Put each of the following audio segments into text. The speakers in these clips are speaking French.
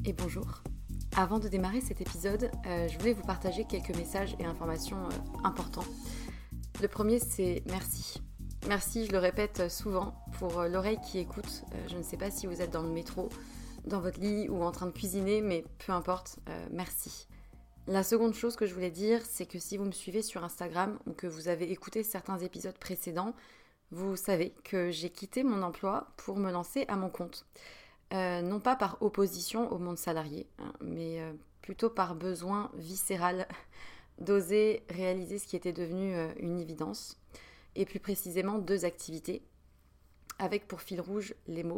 et bonjour. Avant de démarrer cet épisode, je voulais vous partager quelques messages et informations importants. Le premier, c'est merci. Merci, je le répète souvent, pour l'oreille qui écoute. Je ne sais pas si vous êtes dans le métro, dans votre lit ou en train de cuisiner, mais peu importe, merci. La seconde chose que je voulais dire, c'est que si vous me suivez sur Instagram ou que vous avez écouté certains épisodes précédents, vous savez que j'ai quitté mon emploi pour me lancer à mon compte. Non pas par opposition au monde salarié, mais plutôt par besoin viscéral d'oser réaliser ce qui était devenu une évidence, et plus précisément 2 activités, avec pour fil rouge les mots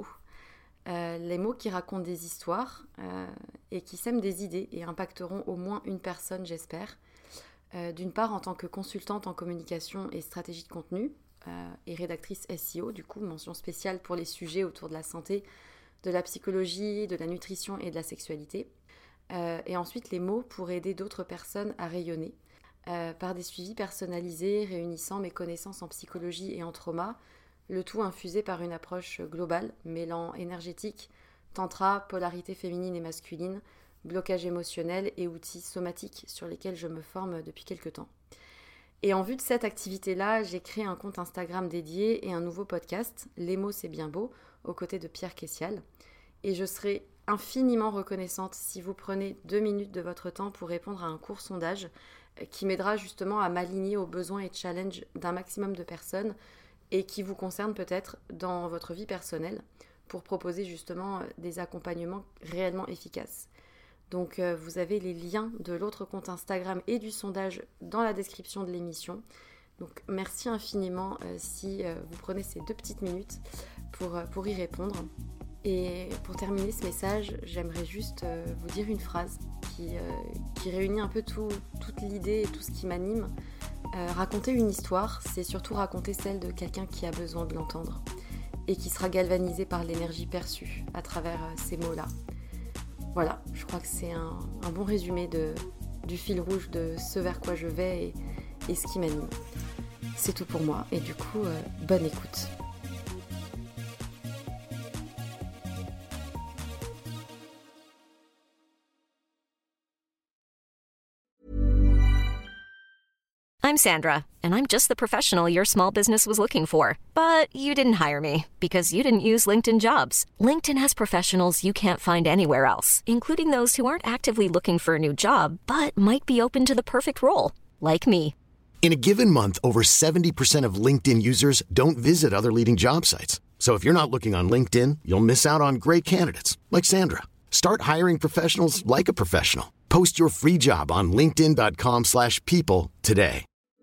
qui racontent des histoires et qui sèment des idées et impacteront au moins une personne, j'espère. D'une part en tant que consultante en communication et stratégie de contenu et rédactrice SEO, du coup mention spéciale pour les sujets autour de la santé, de la psychologie, de la nutrition et de la sexualité. Et ensuite les mots pour aider d'autres personnes à rayonner par des suivis personnalisés réunissant mes connaissances en psychologie et en trauma, le tout infusé par une approche globale mêlant énergétique, tantra, polarité féminine et masculine, blocage émotionnel et outils somatiques sur lesquels je me forme depuis quelques temps. Et en vue de cette activité-là, j'ai créé un compte Instagram dédié et un nouveau podcast, Les mots c'est bien beau, aux côtés de Pierre Kessial. Et je serai infiniment reconnaissante si vous prenez 2 minutes de votre temps pour répondre à un court sondage qui m'aidera justement à m'aligner aux besoins et challenges d'un maximum de personnes et qui vous concerne peut-être dans votre vie personnelle pour proposer justement des accompagnements réellement efficaces. Donc vous avez les liens de l'autre compte Instagram et du sondage dans la description de l'émission. Donc merci infiniment si vous prenez ces 2 petites minutes pour y répondre. Et pour terminer ce message, j'aimerais juste vous dire une phrase qui réunit un peu toute l'idée et tout ce qui m'anime. Raconter une histoire, c'est surtout raconter celle de quelqu'un qui a besoin de l'entendre et qui sera galvanisé par l'énergie perçue à travers ces mots-là. Voilà, je crois que c'est un bon résumé du fil rouge de ce vers quoi je vais et ce qui m'anime. C'est tout pour moi et du coup, bonne écoute. I'm Sandra, and I'm just the professional your small business was looking for. But you didn't hire me because you didn't use LinkedIn Jobs. LinkedIn has professionals you can't find anywhere else, including those who aren't actively looking for a new job, but might be open to the perfect role, like me. In a given month, over 70% of LinkedIn users don't visit other leading job sites. So if you're not looking on LinkedIn, you'll miss out on great candidates like Sandra. Start hiring professionals like a professional. Post your free job on linkedin.com/people today.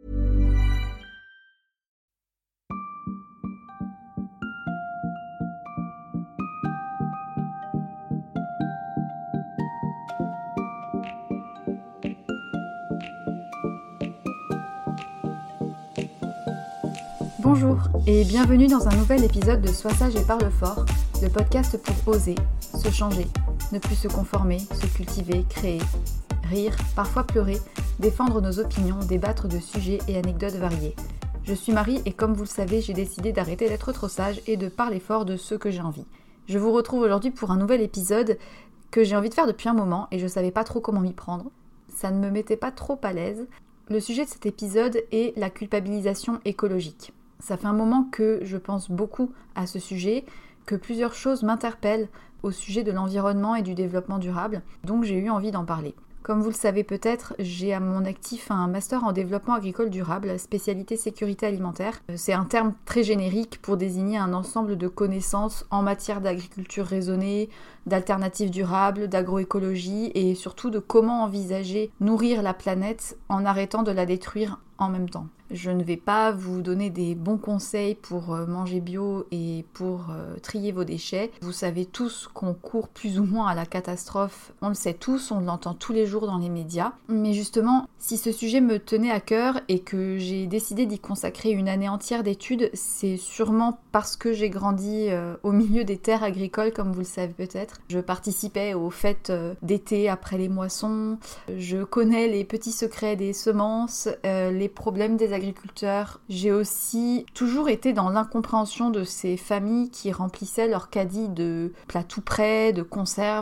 Bonjour et bienvenue dans un nouvel épisode de Sois sage et parle fort, le podcast pour oser, se changer, ne plus se conformer, se cultiver, créer, rire, parfois pleurer, défendre nos opinions, débattre de sujets et anecdotes variés. Je suis Marie et comme vous le savez, j'ai décidé d'arrêter d'être trop sage et de parler fort de ce que j'ai envie. Je vous retrouve aujourd'hui pour un nouvel épisode que j'ai envie de faire depuis un moment et je savais pas trop comment m'y prendre. Ça ne me mettait pas trop à l'aise. Le sujet de cet épisode est la culpabilisation écologique. Ça fait un moment que je pense beaucoup à ce sujet, que plusieurs choses m'interpellent au sujet de l'environnement et du développement durable, donc j'ai eu envie d'en parler. Comme vous le savez peut-être, j'ai à mon actif un master en développement agricole durable, spécialité sécurité alimentaire. C'est un terme très générique pour désigner un ensemble de connaissances en matière d'agriculture raisonnée, d'alternatives durables, d'agroécologie et surtout de comment envisager nourrir la planète en arrêtant de la détruire en même temps. Je ne vais pas vous donner des bons conseils pour manger bio et pour trier vos déchets. Vous savez tous qu'on court plus ou moins à la catastrophe. On le sait tous, on l'entend tous les jours dans les médias. Mais justement, si ce sujet me tenait à cœur et que j'ai décidé d'y consacrer une année entière d'études, c'est sûrement parce que j'ai grandi au milieu des terres agricoles, comme vous le savez peut-être. Je participais aux fêtes d'été après les moissons. Je connais les petits secrets des semences, les problèmes des agriculteurs. J'ai aussi toujours été dans l'incompréhension de ces familles qui remplissaient leur caddie de plats tout prêts, de conserves.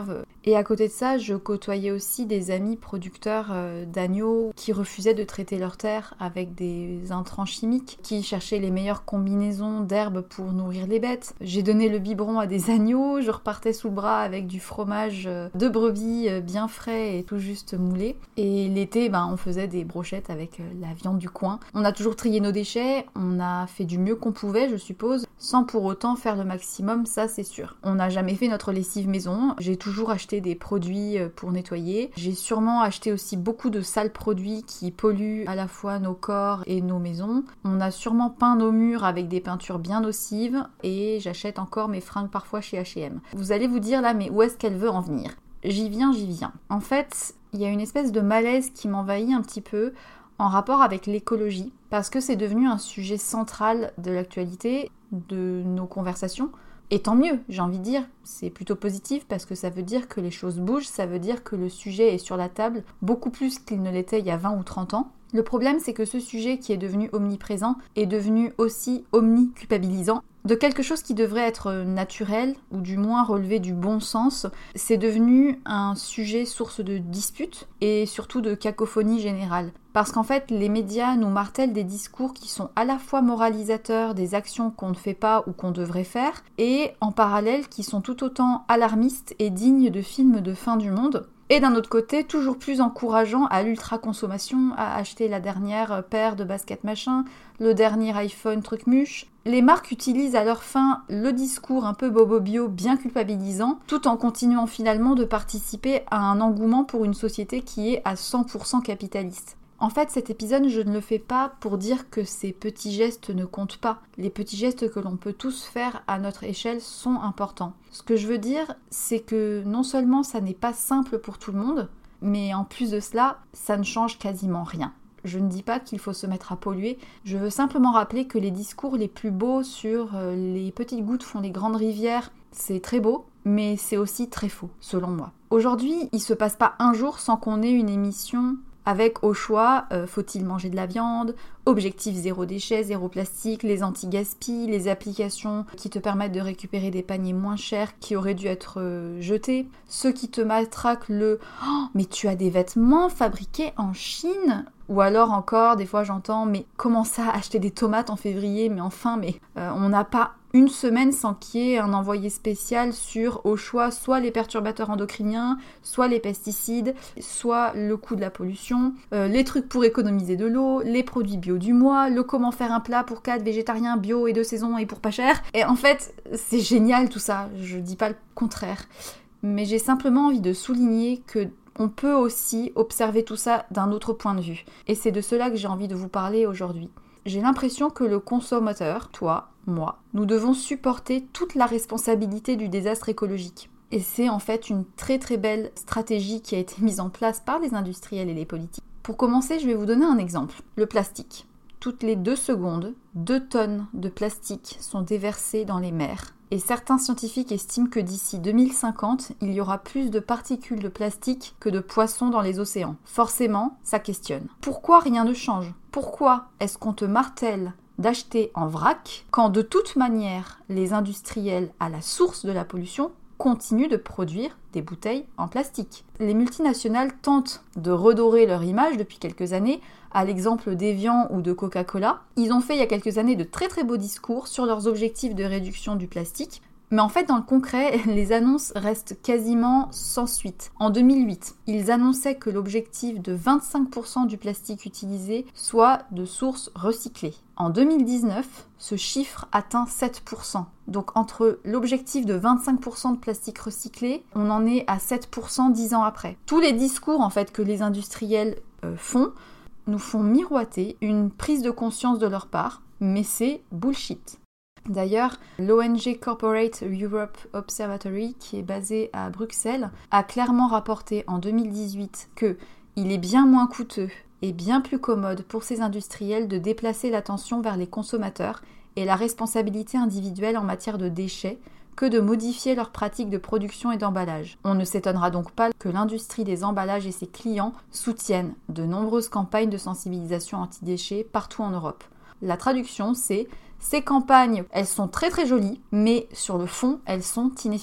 Et à côté de ça, je côtoyais aussi des amis producteurs d'agneaux qui refusaient de traiter leurs terres avec des intrants chimiques, qui cherchaient les meilleures combinaisons d'herbes pour nourrir les bêtes. J'ai donné le biberon à des agneaux, je repartais sous le bras avec du fromage de brebis bien frais et tout juste moulé. Et l'été, on faisait des brochettes avec la viande du coin. On a toujours trié nos déchets, on a fait du mieux qu'on pouvait, je suppose, sans pour autant faire le maximum, ça c'est sûr. On n'a jamais fait notre lessive maison, j'ai toujours acheté des produits pour nettoyer. J'ai sûrement acheté aussi beaucoup de sales produits qui polluent à la fois nos corps et nos maisons. On a sûrement peint nos murs avec des peintures bien nocives et j'achète encore mes fringues parfois chez H&M. Vous allez vous dire là, mais où est-ce qu'elle veut en venir ? J'y viens. En fait, il y a une espèce de malaise qui m'envahit un petit peu en rapport avec l'écologie, parce que c'est devenu un sujet central de l'actualité, de nos conversations. Et tant mieux, j'ai envie de dire, c'est plutôt positif parce que ça veut dire que les choses bougent, ça veut dire que le sujet est sur la table beaucoup plus qu'il ne l'était il y a 20 ou 30 ans. Le problème, c'est que ce sujet qui est devenu omniprésent est devenu aussi omniculpabilisant. De quelque chose qui devrait être naturel, ou du moins relever du bon sens, c'est devenu un sujet source de disputes et surtout de cacophonie générale. Parce qu'en fait, les médias nous martèlent des discours qui sont à la fois moralisateurs des actions qu'on ne fait pas ou qu'on devrait faire, et en parallèle qui sont tout autant alarmistes et dignes de films de fin du monde. Et d'un autre côté, toujours plus encourageant à l'ultra-consommation, à acheter la dernière paire de baskets machin, le dernier iPhone truc-muche. Les marques utilisent à leur fin le discours un peu bobo-bio bien culpabilisant, tout en continuant finalement de participer à un engouement pour une société qui est à 100% capitaliste. En fait, cet épisode, je ne le fais pas pour dire que ces petits gestes ne comptent pas. Les petits gestes que l'on peut tous faire à notre échelle sont importants. Ce que je veux dire, c'est que non seulement ça n'est pas simple pour tout le monde, mais en plus de cela, ça ne change quasiment rien. Je ne dis pas qu'il faut se mettre à polluer, je veux simplement rappeler que les discours les plus beaux sur les petites gouttes font les grandes rivières, c'est très beau, mais c'est aussi très faux, selon moi. Aujourd'hui, il se passe pas un jour sans qu'on ait une émission avec au choix, faut-il manger de la viande, objectif zéro déchet, zéro plastique, les anti-gaspi, les applications qui te permettent de récupérer des paniers moins chers qui auraient dû être jetés, ceux qui te matraquent le « Oh, mais tu as des vêtements fabriqués en Chine !» Ou alors encore, des fois j'entends « Mais comment ça, acheter des tomates en février ? Mais enfin, on n'a pas une semaine sans qu'il y ait un envoyé spécial sur, au choix, soit les perturbateurs endocriniens, soit les pesticides, soit le coût de la pollution, les trucs pour économiser de l'eau, les produits bio du mois, le comment faire un plat pour 4 végétariens bio et de saison et pour pas cher. Et en fait, c'est génial tout ça, je dis pas le contraire. Mais j'ai simplement envie de souligner que on peut aussi observer tout ça d'un autre point de vue. Et c'est de cela que j'ai envie de vous parler aujourd'hui. J'ai l'impression que le consommateur, toi, moi, nous devons supporter toute la responsabilité du désastre écologique. Et c'est en fait une très très belle stratégie qui a été mise en place par les industriels et les politiques. Pour commencer, je vais vous donner un exemple. Le plastique. Toutes les 2 secondes, 2 tonnes de plastique sont déversées dans les mers. Et certains scientifiques estiment que d'ici 2050, il y aura plus de particules de plastique que de poissons dans les océans. Forcément, ça questionne. Pourquoi rien ne change ? Pourquoi est-ce qu'on te martèle d'acheter en vrac quand de toute manière, les industriels à la source de la pollution continuent de produire des bouteilles en plastique. Les multinationales tentent de redorer leur image depuis quelques années, à l'exemple d'Evian ou de Coca-Cola. Ils ont fait il y a quelques années de très très beaux discours sur leurs objectifs de réduction du plastique, mais en fait dans le concret, les annonces restent quasiment sans suite. En 2008, ils annonçaient que l'objectif de 25% du plastique utilisé soit de sources recyclées. En 2019, ce chiffre atteint 7%. Donc entre l'objectif de 25% de plastique recyclé, on en est à 7% 10 ans après. Tous les discours en fait que les industriels font nous font miroiter une prise de conscience de leur part, mais c'est bullshit. D'ailleurs, l'ONG Corporate Europe Observatory, qui est basée à Bruxelles, a clairement rapporté en 2018 que il est bien moins coûteux et bien plus commode pour ces industriels de déplacer l'attention vers les consommateurs et la responsabilité individuelle en matière de déchets que de modifier leurs pratiques de production et d'emballage. On ne s'étonnera donc pas que l'industrie des emballages et ses clients soutiennent de nombreuses campagnes de sensibilisation anti-déchets partout en Europe. La traduction, c'est « Ces campagnes, elles sont très très jolies, mais sur le fond, elles sont inefficaces ».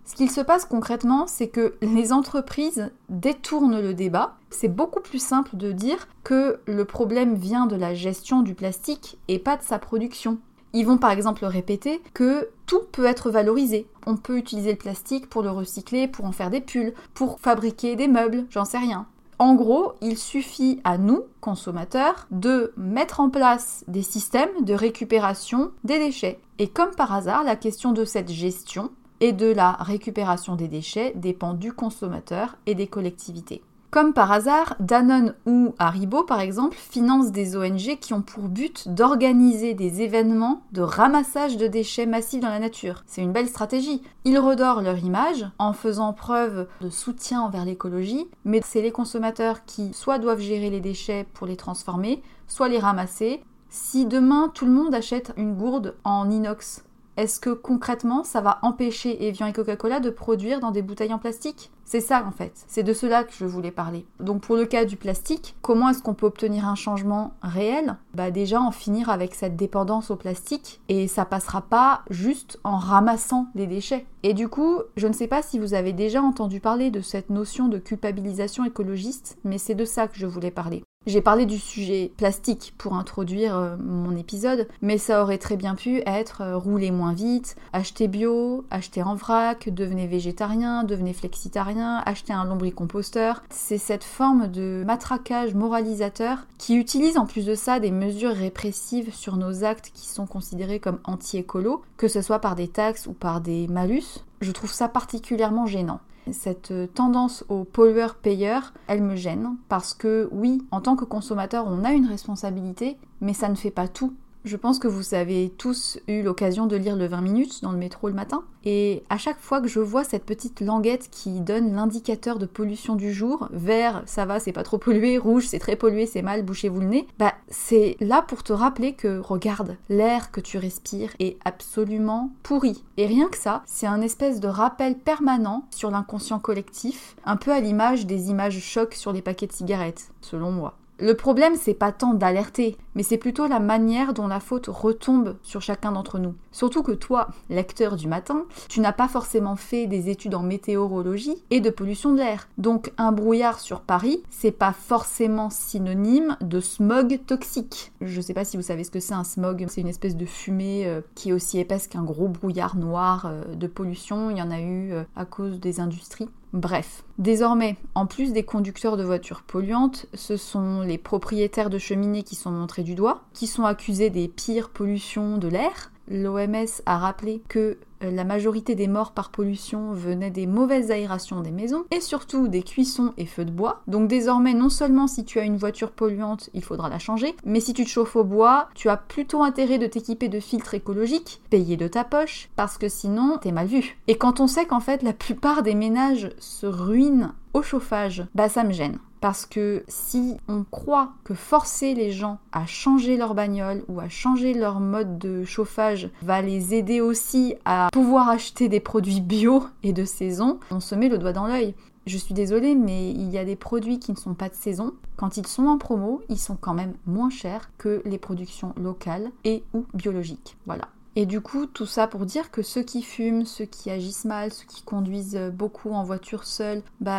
Ce qu'il se passe concrètement, c'est que les entreprises détournent le débat. C'est beaucoup plus simple de dire que le problème vient de la gestion du plastique et pas de sa production. Ils vont par exemple répéter que tout peut être valorisé. On peut utiliser le plastique pour le recycler, pour en faire des pulls, pour fabriquer des meubles, j'en sais rien. En gros, il suffit à nous, consommateurs, de mettre en place des systèmes de récupération des déchets. Et comme par hasard, la question de cette gestion et de la récupération des déchets dépend du consommateur et des collectivités. Comme par hasard, Danone ou Haribo, par exemple, financent des ONG qui ont pour but d'organiser des événements de ramassage de déchets massifs dans la nature. C'est une belle stratégie. Ils redorent leur image en faisant preuve de soutien envers l'écologie, mais c'est les consommateurs qui soit doivent gérer les déchets pour les transformer, soit les ramasser. Si demain tout le monde achète une gourde en inox, est-ce que concrètement ça va empêcher Evian et Coca-Cola de produire dans des bouteilles en plastique ? C'est ça en fait, c'est de cela que je voulais parler. Donc pour le cas du plastique, comment est-ce qu'on peut obtenir un changement réel ? Déjà en finir avec cette dépendance au plastique, et ça passera pas juste en ramassant des déchets. Et du coup, je ne sais pas si vous avez déjà entendu parler de cette notion de culpabilisation écologiste, mais c'est de ça que je voulais parler. J'ai parlé du sujet plastique pour introduire mon épisode, mais ça aurait très bien pu être rouler moins vite, acheter bio, acheter en vrac, devenez végétarien, devenez flexitarien, acheter un lombricomposteur. C'est cette forme de matraquage moralisateur qui utilise en plus de ça des mesures répressives sur nos actes qui sont considérés comme anti-écolos, que ce soit par des taxes ou par des malus. Je trouve ça particulièrement gênant. Cette tendance au pollueur-payeur, elle me gêne parce que oui, en tant que consommateur, on a une responsabilité, mais ça ne fait pas tout. Je pense que vous avez tous eu l'occasion de lire le 20 minutes dans le métro le matin. Et à chaque fois que je vois cette petite languette qui donne l'indicateur de pollution du jour, vert, ça va, c'est pas trop pollué, rouge, c'est très pollué, c'est mal, bouchez-vous le nez, c'est là pour te rappeler que, regarde, l'air que tu respires est absolument pourri. Et rien que ça, c'est un espèce de rappel permanent sur l'inconscient collectif, un peu à l'image des images chocs sur les paquets de cigarettes, selon moi. Le problème, c'est pas tant d'alerter, mais c'est plutôt la manière dont la faute retombe sur chacun d'entre nous. Surtout que toi, lecteur du matin, tu n'as pas forcément fait des études en météorologie et de pollution de l'air. Donc un brouillard sur Paris, c'est pas forcément synonyme de smog toxique. Je sais pas si vous savez ce que c'est un smog, c'est une espèce de fumée qui est aussi épaisse qu'un gros brouillard noir de pollution. Il y en a eu à cause des industries. Bref, désormais, en plus des conducteurs de voitures polluantes, ce sont les propriétaires de cheminées qui sont montrés du doigt, qui sont accusés des pires pollutions de l'air. L'OMS a rappelé que la majorité des morts par pollution venaient des mauvaises aérations des maisons et surtout des cuissons et feux de bois. Donc désormais, non seulement si tu as une voiture polluante, il faudra la changer, mais si tu te chauffes au bois, tu as plutôt intérêt de t'équiper de filtres écologiques, payés de ta poche, parce que sinon, t'es mal vu. Et quand on sait qu'en fait, la plupart des ménages se ruinent au chauffage, ça me gêne. Parce que si on croit que forcer les gens à changer leur bagnole ou à changer leur mode de chauffage va les aider aussi à pouvoir acheter des produits bio et de saison, on se met le doigt dans l'œil. Je suis désolée, mais il y a des produits qui ne sont pas de saison. Quand ils sont en promo, ils sont quand même moins chers que les productions locales et ou biologiques. Voilà. Et du coup, tout ça pour dire que ceux qui fument, ceux qui agissent mal, ceux qui conduisent beaucoup en voiture seule,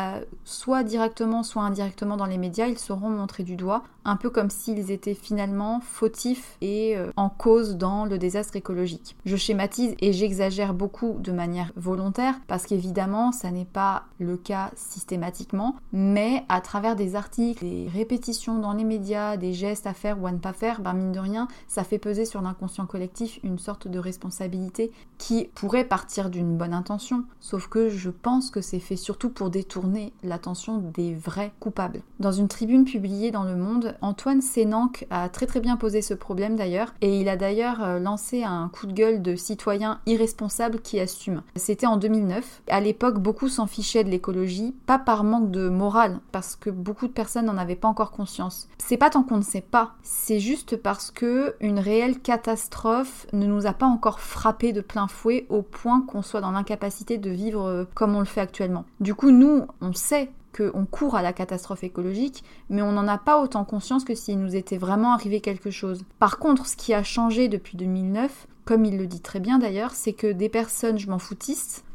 soit directement, soit indirectement dans les médias, ils seront montrés du doigt, un peu comme s'ils étaient finalement fautifs et en cause dans le désastre écologique. Je schématise et j'exagère beaucoup de manière volontaire, parce qu'évidemment, ça n'est pas le cas systématiquement, mais à travers des articles, des répétitions dans les médias, des gestes à faire ou à ne pas faire, mine de rien, ça fait peser sur l'inconscient collectif une sorte de responsabilité qui pourrait partir d'une bonne intention, sauf que je pense que c'est fait surtout pour détourner l'attention des vrais coupables. Dans une tribune publiée dans Le Monde, Antoine Sénanque a très bien posé ce problème d'ailleurs, et il a d'ailleurs lancé un coup de gueule de citoyen irresponsable qui assume. C'était en 2009. À l'époque, beaucoup s'en fichaient de l'écologie, pas par manque de morale, parce que beaucoup de personnes n'en avaient pas encore conscience. C'est pas tant qu'on ne sait pas, c'est juste parce que une réelle catastrophe ne nous a pas encore frappé de plein fouet au point qu'on soit dans l'incapacité de vivre comme on le fait actuellement. Du coup, nous, on sait qu'on court à la catastrophe écologique, mais on n'en a pas autant conscience que s'il nous était vraiment arrivé quelque chose. Par contre, ce qui a changé depuis 2009, comme il le dit très bien d'ailleurs, c'est que des personnes je m'en foutistes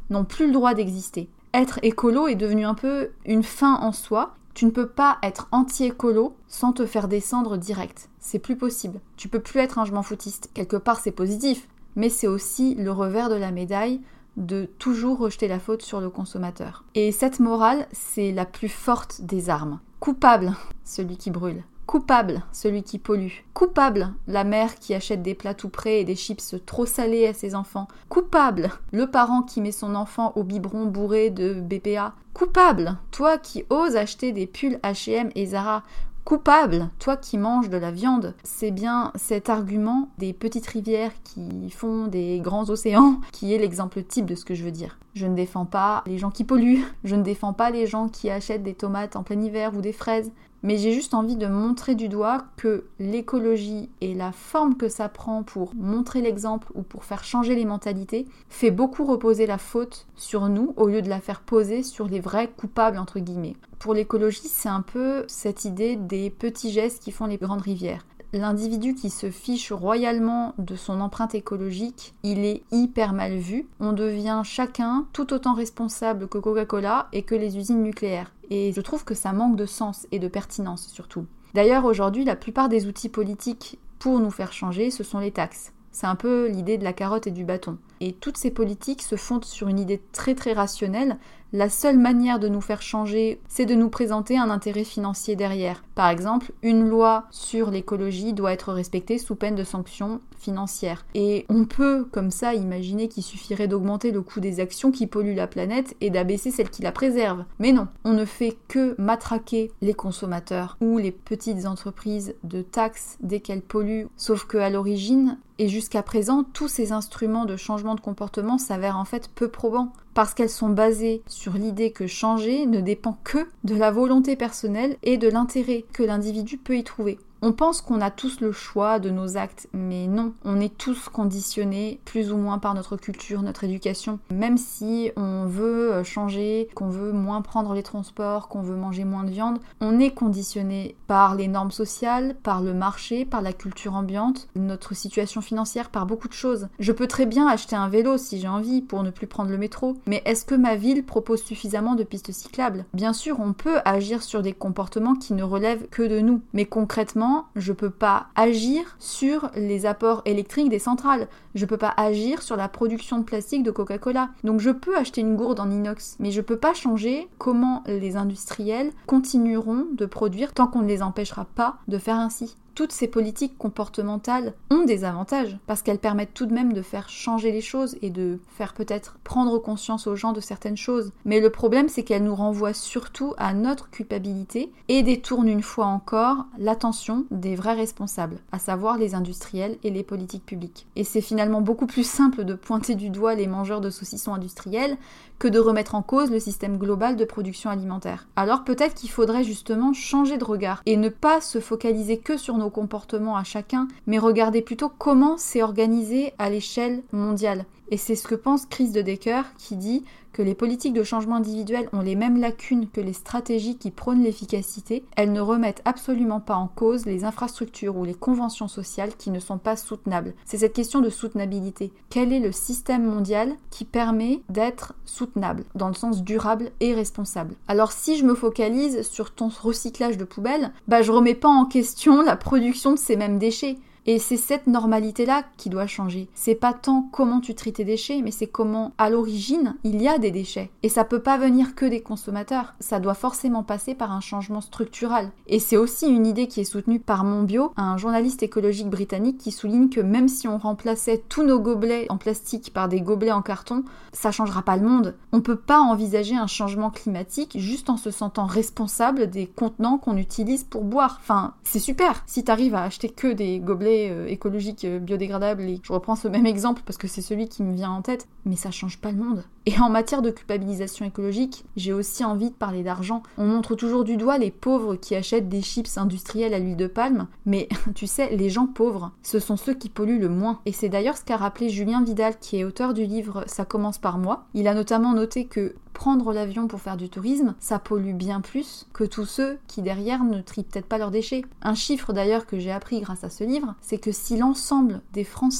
n'ont plus le droit d'exister. Être écolo est devenu un peu une fin en soi. Tu ne peux pas être anti-écolo sans te faire descendre direct. C'est plus possible. Tu peux plus être un je m'en foutiste. Quelque part, c'est positif, mais c'est aussi le revers de la médaille de toujours rejeter la faute sur le consommateur. Et cette morale, c'est la plus forte des armes. Coupable, celui qui brûle. Coupable, celui qui pollue. Coupable, la mère qui achète des plats tout prêts et des chips trop salés à ses enfants. Coupable, le parent qui met son enfant au biberon bourré de BPA. Coupable, toi qui oses acheter des pulls H&M et Zara. Coupable, toi qui manges de la viande. C'est bien cet argument des petites rivières qui font des grands océans qui est l'exemple type de ce que je veux dire. Je ne défends pas les gens qui polluent, je ne défends pas les gens qui achètent des tomates en plein hiver ou des fraises, mais j'ai juste envie de montrer du doigt que l'écologie et la forme que ça prend pour montrer l'exemple ou pour faire changer les mentalités fait beaucoup reposer la faute sur nous au lieu de la faire poser sur les vrais coupables entre guillemets. Pour l'écologie, c'est un peu cette idée des petits gestes qui font les grandes rivières. L'individu qui se fiche royalement de son empreinte écologique, il est hyper mal vu. On devient chacun tout autant responsable que Coca-Cola et que les usines nucléaires. Et je trouve que ça manque de sens et de pertinence surtout. D'ailleurs, aujourd'hui, la plupart des outils politiques pour nous faire changer, ce sont les taxes. C'est un peu l'idée de la carotte et du bâton. Et toutes ces politiques se fondent sur une idée très très rationnelle. La seule manière de nous faire changer, c'est de nous présenter un intérêt financier derrière. Par exemple, une loi sur l'écologie doit être respectée sous peine de sanctions financières. Et on peut, comme ça, imaginer qu'il suffirait d'augmenter le coût des actions qui polluent la planète et d'abaisser celles qui la préservent. Mais non, on ne fait que matraquer les consommateurs ou les petites entreprises de taxes dès qu'elles polluent. Sauf qu'à l'origine, et jusqu'à présent, tous ces instruments de changement de comportement s'avèrent en fait peu probants, parce qu'elles sont basées sur l'idée que changer ne dépend que de la volonté personnelle et de l'intérêt que l'individu peut y trouver. On pense qu'on a tous le choix de nos actes, mais non, on est tous conditionnés plus ou moins par notre culture, notre éducation. Même si on veut changer, qu'on veut moins prendre les transports, qu'on veut manger moins de viande, on est conditionné par les normes sociales, par le marché, par la culture ambiante, notre situation financière, par beaucoup de choses. Je peux très bien acheter un vélo si j'ai envie pour ne plus prendre le métro, mais est-ce que ma ville propose suffisamment de pistes cyclables ? Bien sûr, on peut agir sur des comportements qui ne relèvent que de nous, mais concrètement, je peux pas agir sur les apports électriques des centrales. Je peux pas agir sur la production de plastique de Coca-Cola. Donc je peux acheter une gourde en inox, mais je peux pas changer comment les industriels continueront de produire tant qu'on ne les empêchera pas de faire ainsi. Toutes ces politiques comportementales ont des avantages parce qu'elles permettent tout de même de faire changer les choses et de faire peut-être prendre conscience aux gens de certaines choses. Mais le problème, c'est qu'elles nous renvoient surtout à notre culpabilité et détournent une fois encore l'attention des vrais responsables, à savoir les industriels et les politiques publiques. Et c'est finalement beaucoup plus simple de pointer du doigt les mangeurs de saucissons industriels que de remettre en cause le système global de production alimentaire. Alors peut-être qu'il faudrait justement changer de regard et ne pas se focaliser que sur nos comportements à chacun, mais regarder plutôt comment c'est organisé à l'échelle mondiale. Et c'est ce que pense Chris de Decker qui dit que les politiques de changement individuel ont les mêmes lacunes que les stratégies qui prônent l'efficacité. Elles ne remettent absolument pas en cause les infrastructures ou les conventions sociales qui ne sont pas soutenables. C'est cette question de soutenabilité. Quel est le système mondial qui permet d'être soutenable, dans le sens durable et responsable ? Alors si je me focalise sur ton recyclage de poubelles, je remets pas en question la production de ces mêmes déchets. Et c'est cette normalité-là qui doit changer. C'est pas tant comment tu traites tes déchets, mais c'est comment, à l'origine, il y a des déchets. Et ça peut pas venir que des consommateurs. Ça doit forcément passer par un changement structural. Et c'est aussi une idée qui est soutenue par Monbiot, un journaliste écologique britannique qui souligne que même si on remplaçait tous nos gobelets en plastique par des gobelets en carton, ça changera pas le monde. On peut pas envisager un changement climatique juste en se sentant responsable des contenants qu'on utilise pour boire. Enfin, c'est super si t'arrives à acheter que des gobelets écologiques biodégradables, et je reprends ce même exemple parce que c'est celui qui me vient en tête, mais ça change pas le monde. Et en matière de culpabilisation écologique, j'ai aussi envie de parler d'argent. On montre toujours du doigt les pauvres qui achètent des chips industriels à l'huile de palme, mais tu sais, les gens pauvres, ce sont ceux qui polluent le moins. Et c'est d'ailleurs ce qu'a rappelé Julien Vidal, qui est auteur du livre Ça commence par moi. Il a notamment noté que prendre l'avion pour faire du tourisme, ça pollue bien plus que tous ceux qui derrière ne trient peut-être pas leurs déchets. Un chiffre d'ailleurs que j'ai appris grâce à ce livre, c'est que si l'ensemble des Français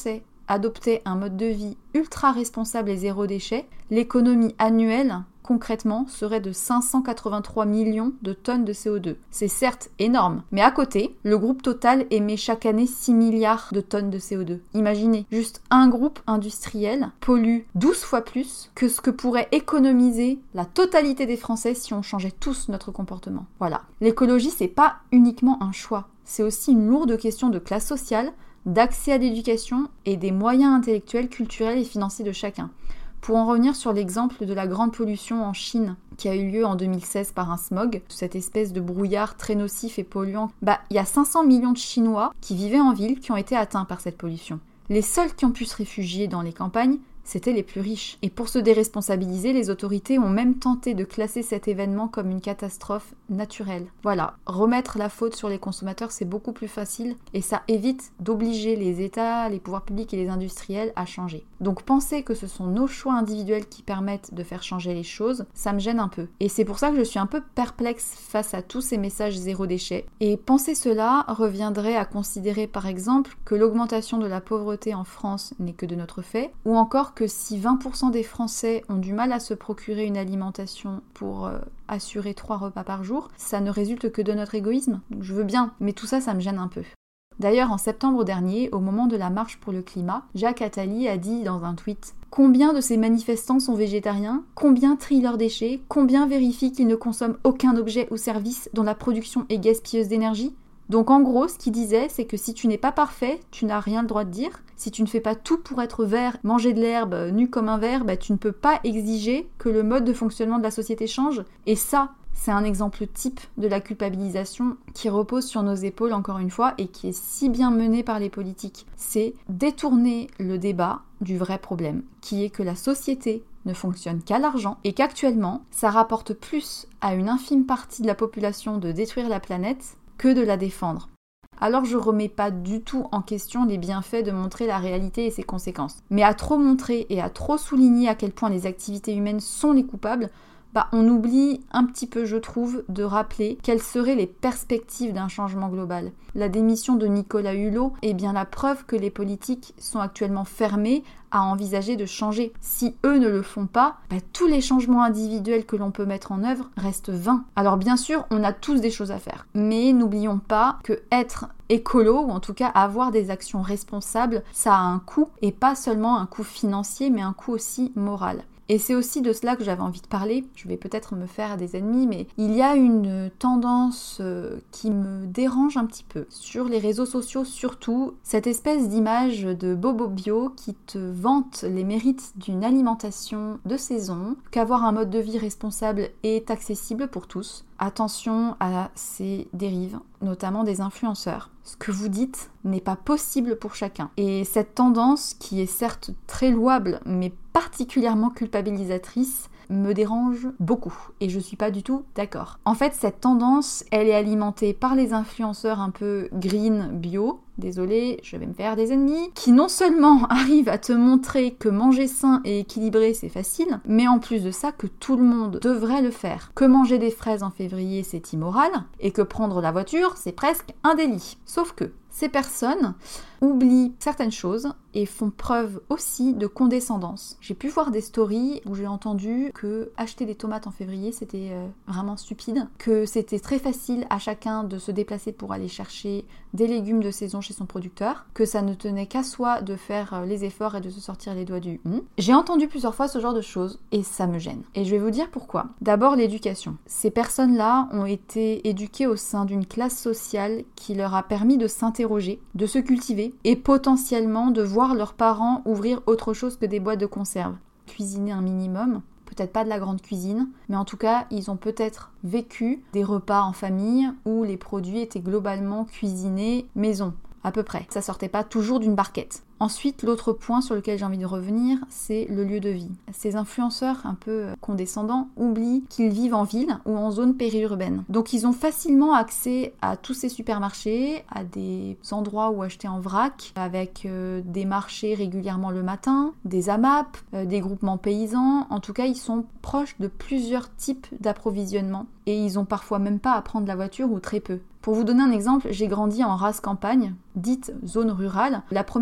adoptaient un mode de vie ultra responsable et zéro déchet, l'économie annuelle, concrètement, serait de 583 millions de tonnes de CO2. C'est certes énorme, mais à côté, le groupe Total émet chaque année 6 milliards de tonnes de CO2. Imaginez, juste un groupe industriel pollue 12 fois plus que ce que pourrait économiser la totalité des Français si on changeait tous notre comportement. Voilà. L'écologie, c'est pas uniquement un choix, c'est aussi une lourde question de classe sociale, d'accès à l'éducation et des moyens intellectuels, culturels et financiers de chacun. Pour en revenir sur l'exemple de la grande pollution en Chine qui a eu lieu en 2016 par un smog, cette espèce de brouillard très nocif et polluant, il y a 500 millions de Chinois qui vivaient en ville qui ont été atteints par cette pollution. Les seuls qui ont pu se réfugier dans les campagnes, c'étaient les plus riches. Et pour se déresponsabiliser, les autorités ont même tenté de classer cet événement comme une catastrophe naturelle. Voilà, remettre la faute sur les consommateurs, c'est beaucoup plus facile et ça évite d'obliger les États, les pouvoirs publics et les industriels à changer. Donc penser que ce sont nos choix individuels qui permettent de faire changer les choses, ça me gêne un peu. Et c'est pour ça que je suis un peu perplexe face à tous ces messages zéro déchet. Et penser cela reviendrait à considérer par exemple que l'augmentation de la pauvreté en France n'est que de notre fait, ou encore que si 20% des Français ont du mal à se procurer une alimentation pour assurer 3 repas par jour, ça ne résulte que de notre égoïsme. Je veux bien, mais tout ça, ça me gêne un peu. D'ailleurs, en septembre dernier, au moment de la marche pour le climat, Jacques Attali a dit dans un tweet « Combien de ces manifestants sont végétariens ? Combien trient leurs déchets ? Combien vérifient qu'ils ne consomment aucun objet ou service dont la production est gaspilleuse d'énergie ?» Donc en gros, ce qu'il disait, c'est que si tu n'es pas parfait, tu n'as rien le droit de dire. Si tu ne fais pas tout pour être vert, manger de l'herbe, nu comme un ver, tu ne peux pas exiger que le mode de fonctionnement de la société change. Et ça, c'est un exemple type de la culpabilisation qui repose sur nos épaules, encore une fois, et qui est si bien menée par les politiques. C'est détourner le débat du vrai problème, qui est que la société ne fonctionne qu'à l'argent et qu'actuellement, ça rapporte plus à une infime partie de la population de détruire la planète que de la défendre. Alors je remets pas du tout en question les bienfaits de montrer la réalité et ses conséquences. Mais à trop montrer et à trop souligner à quel point les activités humaines sont les coupables, on oublie un petit peu, je trouve, de rappeler quelles seraient les perspectives d'un changement global. La démission de Nicolas Hulot est bien la preuve que les politiques sont actuellement fermés à envisager de changer. Si eux ne le font pas, tous les changements individuels que l'on peut mettre en œuvre restent vains. Alors bien sûr, on a tous des choses à faire, mais n'oublions pas que être écolo, ou en tout cas avoir des actions responsables, ça a un coût, et pas seulement un coût financier, mais un coût aussi moral. Et c'est aussi de cela que j'avais envie de parler. Je vais peut-être me faire des ennemis, mais il y a une tendance qui me dérange un petit peu. Sur les réseaux sociaux surtout, cette espèce d'image de Bobo Bio qui te vante les mérites d'une alimentation de saison, qu'avoir un mode de vie responsable est accessible pour tous. Attention à ces dérives, notamment des influenceurs. Ce que vous dites n'est pas possible pour chacun. Et cette tendance, qui est certes très louable, mais particulièrement culpabilisatrice, me dérange beaucoup. Et je suis pas du tout d'accord. En fait, cette tendance, elle est alimentée par les influenceurs un peu green, bio, désolée, je vais me faire des ennemis, qui non seulement arrivent à te montrer que manger sain et équilibré c'est facile, mais en plus de ça que tout le monde devrait le faire. Que manger des fraises en février c'est immoral, et que prendre la voiture c'est presque un délit. Sauf que ces personnes oublient certaines choses et font preuve aussi de condescendance. J'ai pu voir des stories où j'ai entendu que acheter des tomates en février c'était vraiment stupide, que c'était très facile à chacun de se déplacer pour aller chercher des légumes de saison chez son producteur, que ça ne tenait qu'à soi de faire les efforts et de se sortir les doigts du J'ai entendu plusieurs fois ce genre de choses et ça me gêne. Et je vais vous dire pourquoi. D'abord l'éducation. Ces personnes-là ont été éduquées au sein d'une classe sociale qui leur a permis de s'interroger, de se cultiver et potentiellement de voir leurs parents ouvrir autre chose que des boîtes de conserve. Cuisiner un minimum, peut-être pas de la grande cuisine, mais en tout cas, ils ont peut-être vécu des repas en famille où les produits étaient globalement cuisinés maison, à peu près. Ça sortait pas toujours d'une barquette. Ensuite, l'autre point sur lequel j'ai envie de revenir, c'est le lieu de vie. Ces influenceurs un peu condescendants oublient qu'ils vivent en ville ou en zone périurbaine. Donc ils ont facilement accès à tous ces supermarchés, à des endroits où acheter en vrac, avec des marchés régulièrement le matin, des AMAP, des groupements paysans. En tout cas, ils sont proches de plusieurs types d'approvisionnement et ils ont parfois même pas à prendre la voiture ou très peu. Pour vous donner un exemple, j'ai grandi en rase campagne, dite zone rurale. La première boulangerie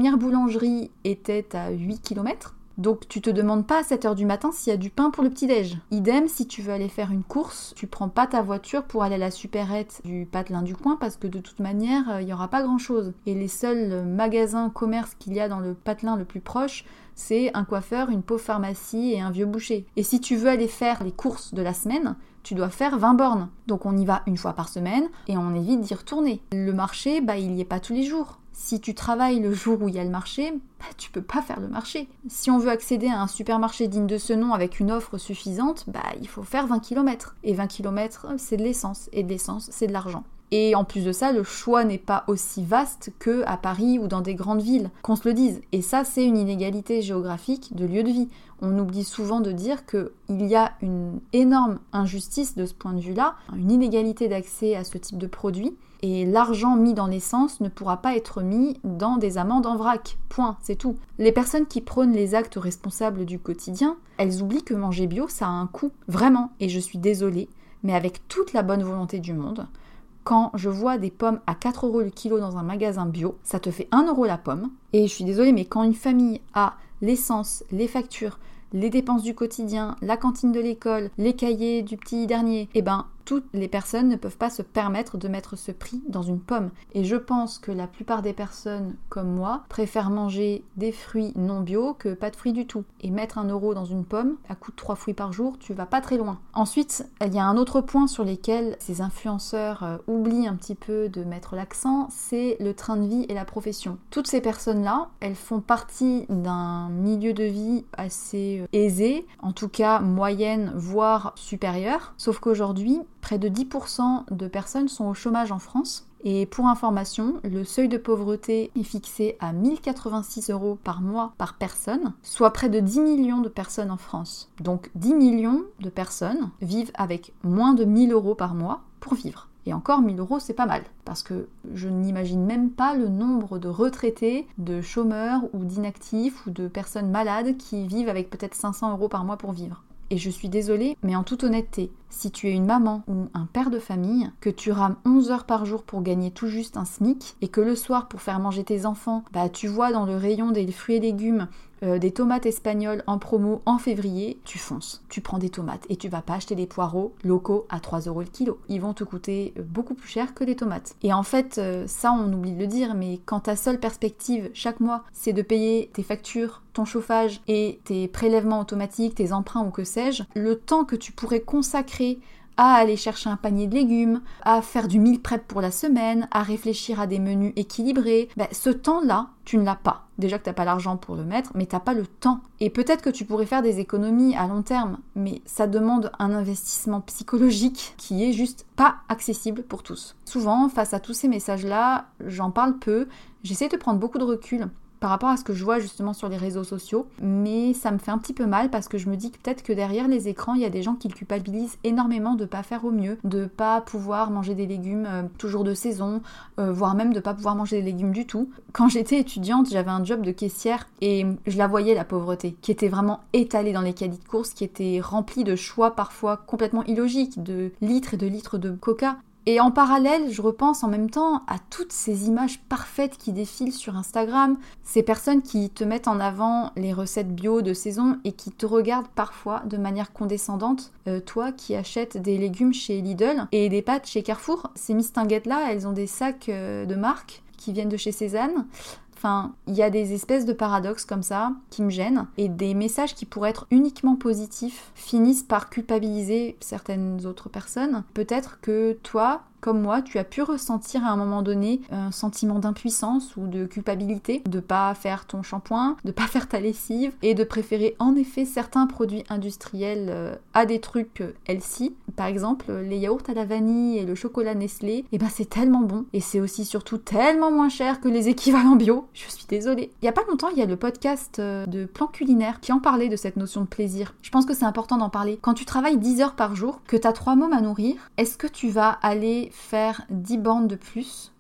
boulangerie était à 8 km. Donc tu te demandes pas à 7h du matin s'il y a du pain pour le petit-déj. Idem, si tu veux aller faire une course, tu prends pas ta voiture pour aller à la supérette du patelin du coin parce que de toute manière, il n'y aura pas grand-chose. Et les seuls magasins, commerces qu'il y a dans le patelin le plus proche, c'est un coiffeur, une pauvre pharmacie et un vieux boucher. Et si tu veux aller faire les courses de la semaine, tu dois faire 20 bornes. Donc on y va une fois par semaine et on évite d'y retourner. Le marché, il n'y est pas tous les jours. Si tu travailles le jour où il y a le marché, tu peux pas faire le marché. Si on veut accéder à un supermarché digne de ce nom avec une offre suffisante, il faut faire 20 km. Et 20 km, c'est de l'essence. Et de l'essence, c'est de l'argent. Et en plus de ça, le choix n'est pas aussi vaste qu'à Paris ou dans des grandes villes, qu'on se le dise. Et ça, c'est une inégalité géographique de lieu de vie. On oublie souvent de dire qu'il y a une énorme injustice de ce point de vue-là, une inégalité d'accès à ce type de produit. Et l'argent mis dans l'essence ne pourra pas être mis dans des amendes en vrac. Point, c'est tout. Les personnes qui prônent les actes responsables du quotidien, elles oublient que manger bio, ça a un coût. Vraiment. Et je suis désolée, mais avec toute la bonne volonté du monde, quand je vois des pommes à 4 € le kilo dans un magasin bio, ça te fait 1 € la pomme. Et je suis désolée, mais quand une famille a l'essence, les factures, les dépenses du quotidien, la cantine de l'école, les cahiers du petit dernier, toutes les personnes ne peuvent pas se permettre de mettre ce prix dans une pomme. Et je pense que la plupart des personnes comme moi préfèrent manger des fruits non bio que pas de fruits du tout. Et mettre 1 € dans une pomme, à coût de 3 fruits par jour, tu vas pas très loin. Ensuite, il y a un autre point sur lequel ces influenceurs oublient un petit peu de mettre l'accent, c'est le train de vie et la profession. Toutes ces personnes-là, elles font partie d'un milieu de vie assez aisé, en tout cas moyenne, voire supérieure. Sauf qu'aujourd'hui, près de 10% de personnes sont au chômage en France. Et pour information, le seuil de pauvreté est fixé à 1086 € par mois par personne, soit près de 10 millions de personnes en France. Donc 10 millions de personnes vivent avec moins de 1000 € par mois pour vivre. Et encore, 1000 €, c'est pas mal, parce que je n'imagine même pas le nombre de retraités, de chômeurs ou d'inactifs ou de personnes malades qui vivent avec peut-être 500 € par mois pour vivre. Et je suis désolée, mais en toute honnêteté, si tu es une maman ou un père de famille, que tu rames 11 heures par jour pour gagner tout juste un SMIC, et que le soir, pour faire manger tes enfants, tu vois dans le rayon des fruits et légumes des tomates espagnoles en promo en février, tu fonces. Tu prends des tomates et tu vas pas acheter des poireaux locaux à 3 € le kilo. Ils vont te coûter beaucoup plus cher que les tomates. Et en fait, ça on oublie de le dire, mais quand ta seule perspective chaque mois, c'est de payer tes factures, ton chauffage et tes prélèvements automatiques, tes emprunts ou que sais-je, le temps que tu pourrais consacrer à aller chercher un panier de légumes, à faire du meal prep pour la semaine, à réfléchir à des menus équilibrés, ce temps-là, tu ne l'as pas. Déjà que t'as pas l'argent pour le mettre, mais t'as pas le temps. Et peut-être que tu pourrais faire des économies à long terme, mais ça demande un investissement psychologique qui est juste pas accessible pour tous. Souvent, face à tous ces messages-là, j'en parle peu, j'essaie de prendre beaucoup de recul par rapport à ce que je vois justement sur les réseaux sociaux, mais ça me fait un petit peu mal parce que je me dis que peut-être que derrière les écrans, il y a des gens qui culpabilisent énormément de pas faire au mieux, de pas pouvoir manger des légumes toujours de saison, voire même de pas pouvoir manger des légumes du tout. Quand j'étais étudiante, j'avais un job de caissière et je la voyais, la pauvreté, qui était vraiment étalée dans les caddies de course, qui était remplie de choix parfois complètement illogiques, de litres et de litres de coca. Et en parallèle, je repense en même temps à toutes ces images parfaites qui défilent sur Instagram, ces personnes qui te mettent en avant les recettes bio de saison et qui te regardent parfois de manière condescendante, toi qui achètes des légumes chez Lidl et des pâtes chez Carrefour. Ces mistinguettes-là, elles ont des sacs de marque qui viennent de chez Cézanne. Enfin, il y a des espèces de paradoxes comme ça qui me gênent et des messages qui pourraient être uniquement positifs finissent par culpabiliser certaines autres personnes. Peut-être que toi, comme moi, tu as pu ressentir à un moment donné un sentiment d'impuissance ou de culpabilité, de pas faire ton shampoing, de pas faire ta lessive et de préférer en effet certains produits industriels à des trucs healthy. Par exemple, les yaourts à la vanille et le chocolat Nestlé, c'est tellement bon et c'est aussi surtout tellement moins cher que les équivalents bio. Je suis désolée. Il y a pas longtemps, il y a le podcast de Plan Culinaire qui en parlait de cette notion de plaisir. Je pense que c'est important d'en parler. Quand tu travailles 10 heures par jour, que tu as 3 mômes à nourrir, est-ce que tu vas aller faire 10 bornes de plus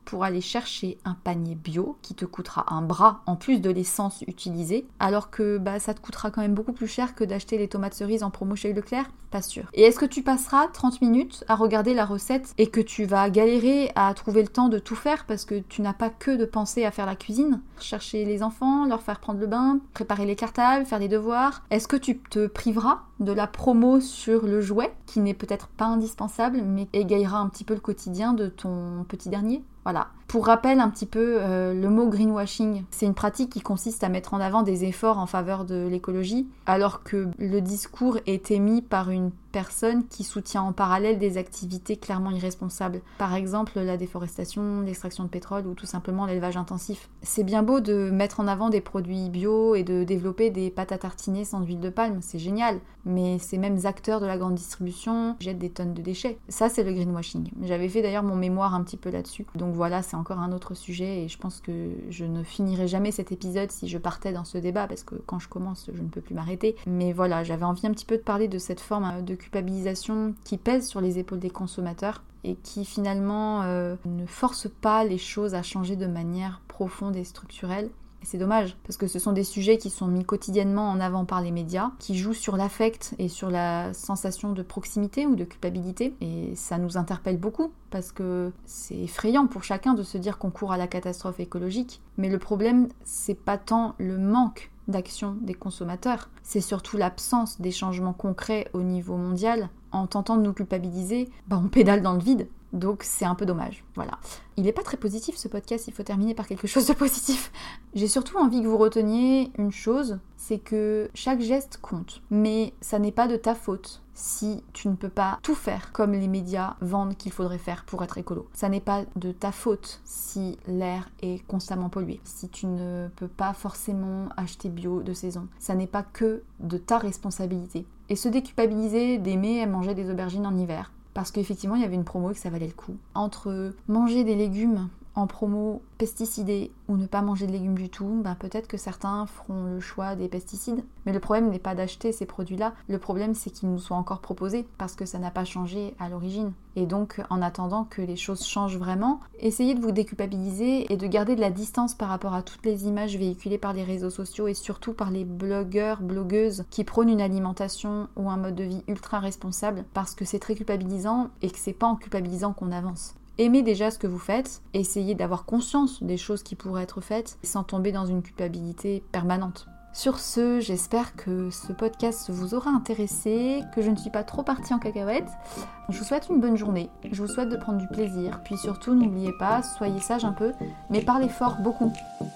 pour aller chercher un panier bio qui te coûtera un bras en plus de l'essence utilisée, alors que ça te coûtera quand même beaucoup plus cher que d'acheter les tomates cerises en promo chez Leclerc? Pas sûr. Et est-ce que tu passeras 30 minutes à regarder la recette et que tu vas galérer à trouver le temps de tout faire parce que tu n'as pas que de penser à faire la cuisine, chercher les enfants, leur faire prendre le bain, préparer les cartables, faire les devoirs? Est-ce que tu te priveras de la promo sur le jouet, qui n'est peut-être pas indispensable, mais égayera un petit peu le quotidien de ton petit dernier? Voilà. Pour rappel un petit peu, le mot greenwashing, c'est une pratique qui consiste à mettre en avant des efforts en faveur de l'écologie, alors que le discours est émis par une personne qui soutient en parallèle des activités clairement irresponsables. Par exemple, la déforestation, l'extraction de pétrole ou tout simplement l'élevage intensif. C'est bien beau de mettre en avant des produits bio et de développer des pâtes à tartiner sans huile de palme, c'est génial, mais ces mêmes acteurs de la grande distribution jettent des tonnes de déchets. Ça, c'est le greenwashing. J'avais fait d'ailleurs mon mémoire un petit peu là-dessus. Donc voilà, c'est encore un autre sujet et je pense que je ne finirai jamais cet épisode si je partais dans ce débat parce que quand je commence, je ne peux plus m'arrêter. Mais voilà, j'avais envie un petit peu de parler de cette forme de culpabilisation qui pèse sur les épaules des consommateurs et qui finalement ne force pas les choses à changer de manière profonde et structurelle. Et c'est dommage, parce que ce sont des sujets qui sont mis quotidiennement en avant par les médias, qui jouent sur l'affect et sur la sensation de proximité ou de culpabilité, et ça nous interpelle beaucoup, parce que c'est effrayant pour chacun de se dire qu'on court à la catastrophe écologique. Mais le problème, c'est pas tant le manque d'action des consommateurs, c'est surtout l'absence des changements concrets au niveau mondial. En tentant de nous culpabiliser, on pédale dans le vide. Donc c'est un peu dommage, voilà. Il n'est pas très positif ce podcast, il faut terminer par quelque chose de positif. J'ai surtout envie que vous reteniez une chose, c'est que chaque geste compte. Mais ça n'est pas de ta faute si tu ne peux pas tout faire comme les médias vendent qu'il faudrait faire pour être écolo. Ça n'est pas de ta faute si l'air est constamment pollué, si tu ne peux pas forcément acheter bio de saison. Ça n'est pas que de ta responsabilité. Et se déculpabiliser d'aimer manger des aubergines en hiver, parce qu'effectivement il y avait une promo et que ça valait le coup. Entre manger des légumes en promo pesticidés ou ne pas manger de légumes du tout, peut-être que certains feront le choix des pesticides. Mais le problème n'est pas d'acheter ces produits-là, le problème c'est qu'ils nous soient encore proposés parce que ça n'a pas changé à l'origine. Et donc en attendant que les choses changent vraiment, essayez de vous déculpabiliser et de garder de la distance par rapport à toutes les images véhiculées par les réseaux sociaux et surtout par les blogueurs, blogueuses qui prônent une alimentation ou un mode de vie ultra responsable, parce que c'est très culpabilisant et que c'est pas en culpabilisant qu'on avance. Aimez déjà ce que vous faites, essayez d'avoir conscience des choses qui pourraient être faites sans tomber dans une culpabilité permanente. Sur ce, j'espère que ce podcast vous aura intéressé, que je ne suis pas trop partie en cacahuète. Je vous souhaite une bonne journée, je vous souhaite de prendre du plaisir, puis surtout n'oubliez pas, soyez sage un peu, mais parlez fort beaucoup.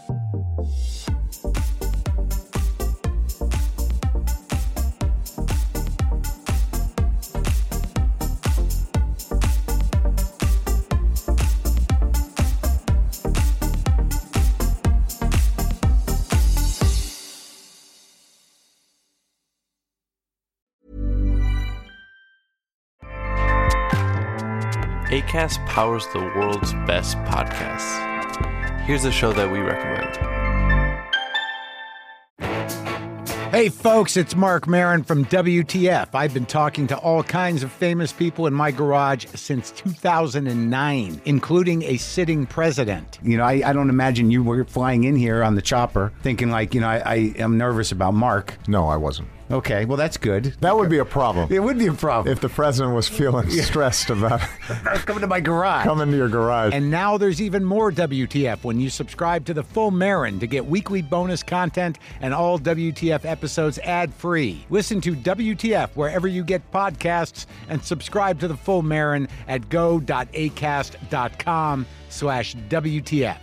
Acast powers the world's best podcasts. Here's a show that we recommend. Hey folks, it's Mark Maron from WTF. I've been talking to all kinds of famous people in my garage since 2009, including a sitting president. I don't imagine you were flying in here on the chopper thinking I am nervous about Mark. No, I wasn't. Okay, well, that's good. That would be a problem. It would be a problem. If the president was feeling stressed about coming to my garage. Coming to your garage. And now there's even more WTF when you subscribe to The Full Marin to get weekly bonus content and all WTF episodes ad-free. Listen to WTF wherever you get podcasts and subscribe to The Full Marin at go.acast.com/WTF.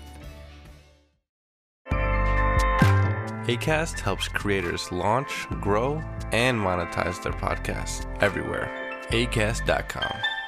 Acast helps creators launch, grow, and monetize their podcasts everywhere. Acast.com.